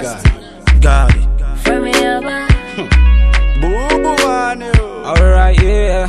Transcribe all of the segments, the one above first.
Got it. From me over. Boo boo one. Alright, yeah.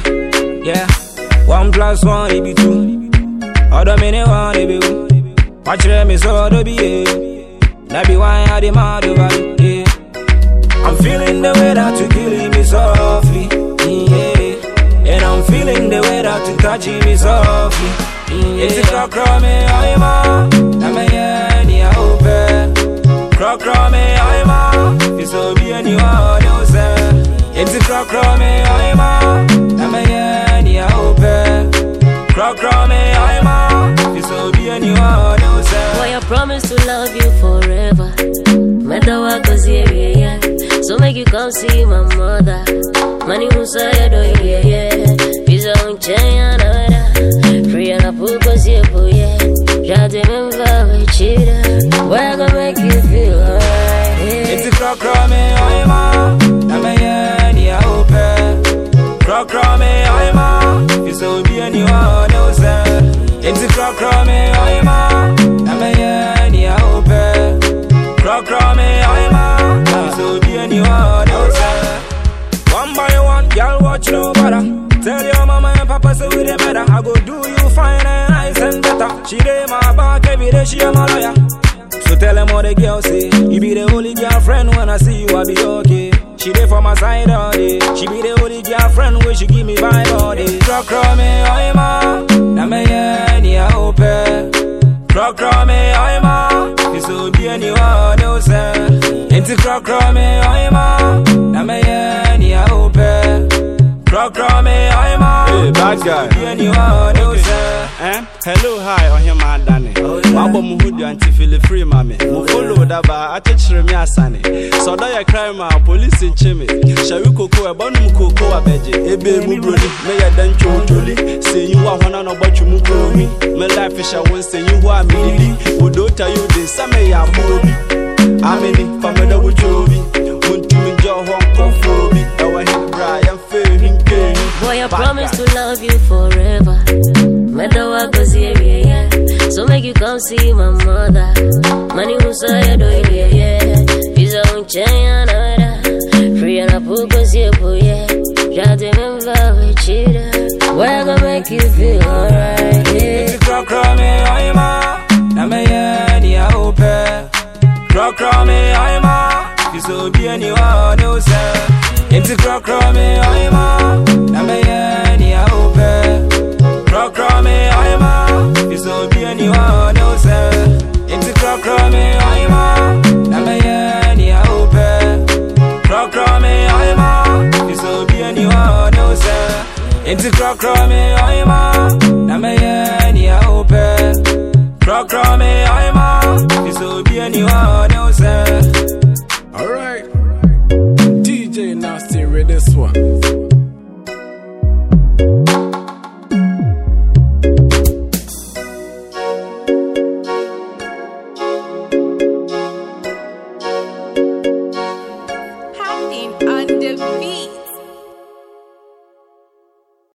1 + 1 it be 2. Other minute 1 it be 1. Watch me so do be that be why I demand over yeah. I'm feeling the way that you killing me softly, yeah. And I'm feeling the way that you touching me softly, yeah. It's a crow me, I'm a ni a open. Crow me, I'm a it's so be anyone else. It's a crow me, I'm a ni a open. Crow me, I'm a it's so be anyone else. Boy, I promise to love you forever. Matter what goes here, yeah. So make you come see my mother. Money who say I do, yeah. Visa on chain, free and I put cause here, yeah. Just remember we cheated. We're gonna make you feel alright, yeah. It's a crow me, I'm a ni a open. Crow me, I'm a it's so be anyone else. It's a crow me, I'm a ni a open. Crow me, I'm a so be anyone else. One by one, girl watch no better. Tell your mama and papa say we dey better. I go do you fine and nice and better. She dey my back every day, she my lawyer. So tell them all the girls say you be the only girlfriend when I see you I be okay. She dey for my side all day. She be the only girlfriend when she give me vibe all day. Crow me, I'm a ni a open. Crow me, I'm a it's so be anyone else. It's a crow me, I'm a ni a open. Crow me, I'm a Hey, bad guy. be anyone else. Hello, hi, on him, man, Danny. Wabo muhudu anti feel free, mammy. Mo follow daba, I teach me a sunny. So do you crime, police in chimney. Shall we cocoa a bonum cocoa a beji? Ebe mubrodi, may I then choli. Say you are one on about you mukromi. My life is a one say you are me. Would do tell you this, some may have mobi. I'm in it from the Wujobi. Want to enjoy Hong Kong for me. Our head, Brian, failing game. Boy, I promise to love you forever. Matter what goes here, yeah. So make you come see my mother. Money who say I do, yeah. Visa on chain, free and I put cause here, yeah. Just remember we cheated. We're gonna make you feel alright, yeah. It's a crow me, I'm a ni a open. Crow me, I'm a it's so be anyone else. It's a crow me, I'm a ni a open. Crow me, I'm a it's so be anyone else. It's a crow me, I'm a ni a open. Crow me, I'm a it's so be anyone else. It's a crow me, I'm a ni a open. Crow me, I'm a it's so be anyone else.